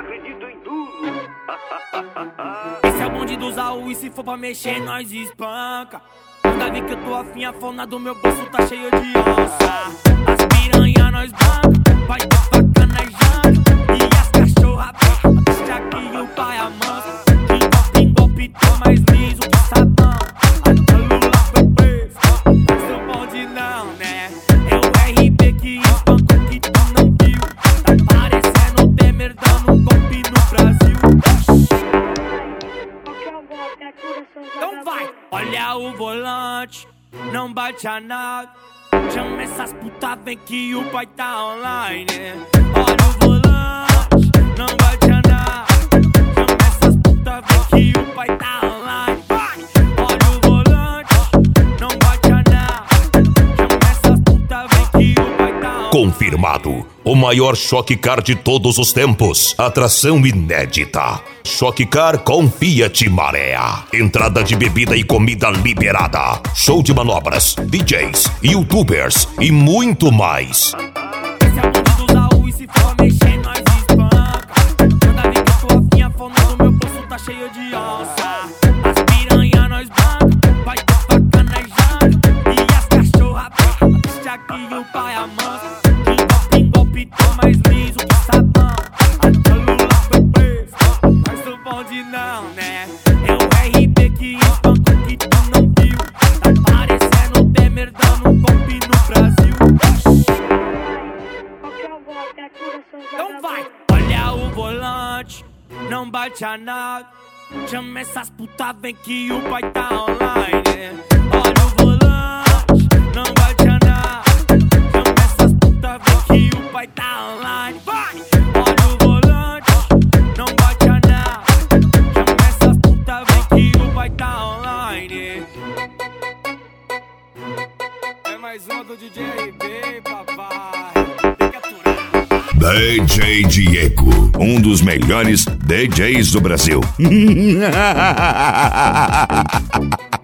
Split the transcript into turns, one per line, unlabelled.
acredito em tudo.
Esse é o bonde do Zaú e se for pra mexer, nós espanca. Manda vir que eu tô afim, a fauna do meu bolso tá cheio de onça. As piranha nós banca, vai ter faca na janta. E as cachorra brava, deixa aqui o pai amansa. Que golpe tá mais liso que sabão. A Lula foi preso, mas seu bonde não, né? É o RB que espanca que tu não viu. Tá parecendo o Temer dando um golpe no Brasil. Então vai, olha o volante, não bate a nada. Chama essas putas, vem que o pai tá online. Olha o volante, não bate a nada. Chama essas putas, vem que o pai tá online. Vai, olha o volante, não bate a nada. Chama essas putas, vem que o pai tá online.
Confirmado, o maior Choque Car de todos os tempos. Atração inédita. Choque Car com Fiat Marea. Entrada de bebida e comida liberada. Show de manobras, DJs, youtubers e muito mais.
Esse é o bonde do Zaú e se for mexer, nós espanca. Manda vir que eu tô afim, a fauna do meu bolso tá cheio de onça. As piranha nós banca, vai ter faca na janta. E as cachorra brava, deixa aqui o pai amansa. Que golpe tá mais liso que sabão. A Lula foi preso, mas o bonde não, né? É o RB que espanca que tu não viu. Tá parecendo o Temer dando um golpe no Brasil. Então vai, olha o volante, não bate a nada. Chama essas putas, vem que o pai tá online. Olha o volante, não bate a nada. Chama essas putas, vem que o pai tá online. Vai, olha o volante, não bate a nada. Chama essas putas, vem que o pai tá online. É mais uma do DJ RB, papai. Tem que aturar.
DJ Diego, um dos melhores DJs do Brasil.